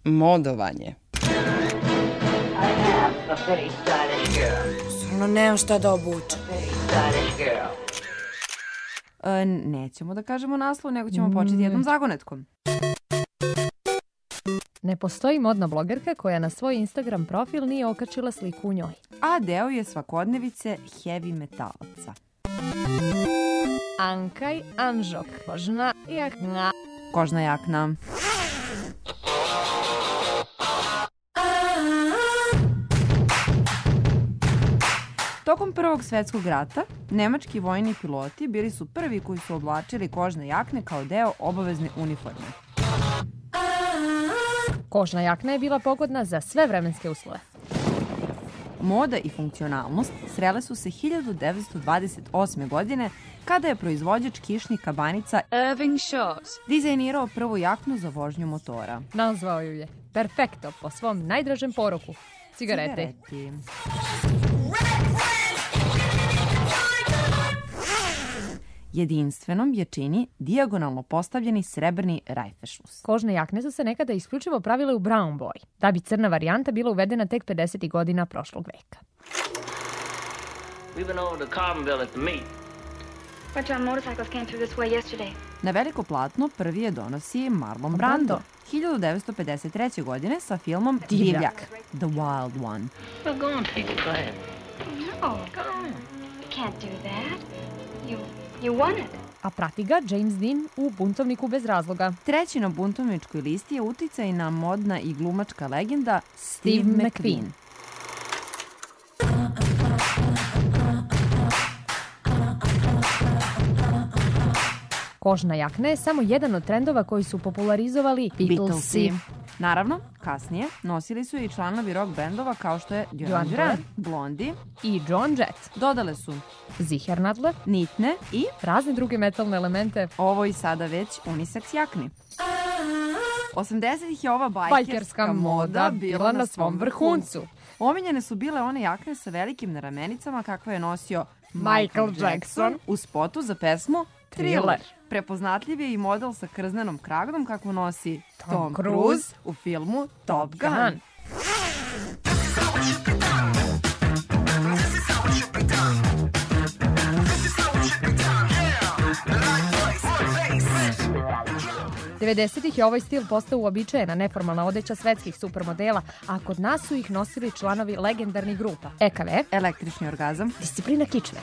Modovanje. Stvarno nemam šta da obučem. Nećemo da kažemo naslov, nego ćemo početi jednom zagonetkom. Ne postoji modna blogerka koja na svoj Instagram profil nije okačila sliku u njoj. A deo je svakodnevice heavy metalaca. Ankaj Anžok, kožna jakna. Kožna jakna. Tokom Prvog svjetskog rata, nemački vojni piloti bili su prvi koji su oblačili kožne jakne kao deo obavezne uniforme. Kožna jakna je bila pogodna za sve vremenske uslove. Moda i funkcionalnost srele su se 1928. godine kada je proizvođač kišnika banica Irving Short dizajnirao prvu jaknu za vožnju motora. Nazvao ju je Perfecto po svom najdražem poroku. Cigarete. Jedinstvenom je čini dijagonalno postavljeni srebrni rajfešlus. Kožne jakne su se nekada isključivo pravile u brown boy, da bi crna varijanta bila uvedena tek 50. godina prošlog veka. Na veliko platno prvi je donosi Marlon Brando 1953. godine sa filmom Divljak, The Wild One. A prati ga James Dean u Buntovniku bez razloga. Treći na buntovničkoj listi je uticajna modna i glumačka legenda Steve McQueen. Kožna jakna je samo jedan od trendova koji su popularizovali Beatlesi. Naravno, kasnije nosili su i članovi rock bendova kao što je Duran Duran, Blondie i Joan Jett. Dodale su Zichernadler, Nitne i razne druge metalne elemente. Ovo i sada već unisex jakni. 80-ih je ova bajkerska moda bila na svom vrhuncu. Omiljene su bile one jakne sa velikim naramenicama kakve je nosio Michael Jackson u spotu za pesmu Thriller. Prepoznatljiv je i model sa krznenom kragom kako nosi Tom Cruise u filmu Top Gun. '90-ih je ovaj stil postao uobičajena neformalna odeća svetskih supermodela, a kod nas su ih nosili članovi legendarnih grupa EKV, Električni orgazam, Disciplina kičme.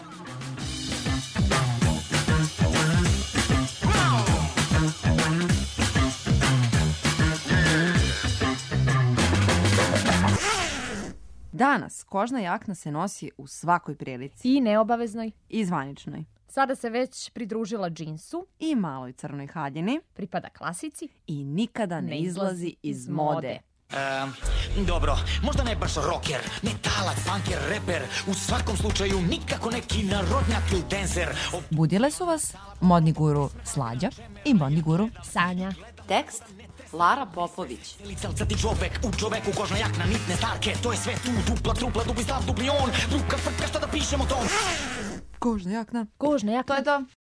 Danas kožna jakna se nosi u svakoj prilici. I neobaveznoj. I zvaničnoj. Sada se već pridružila džinsu. I maloj crnoj haljini. Pripada klasici. I nikada ne izlazi iz mode. Dobro, možda ne baš rocker, metalac, punker, reper, u svakom slučaju nikako neki narodnjak ili dancer. Budile su vas modni guru Slađa i modni guru Sanja. Tekst Lara Popović. Licalcati čovek, u čoveku kožna jakna, nitne starke, to je sve tu, dupla, trupla, dupli stav, dupli on, druga frka, šta da pišemo tom? Kožna jakna. Kožna jakna. To je to.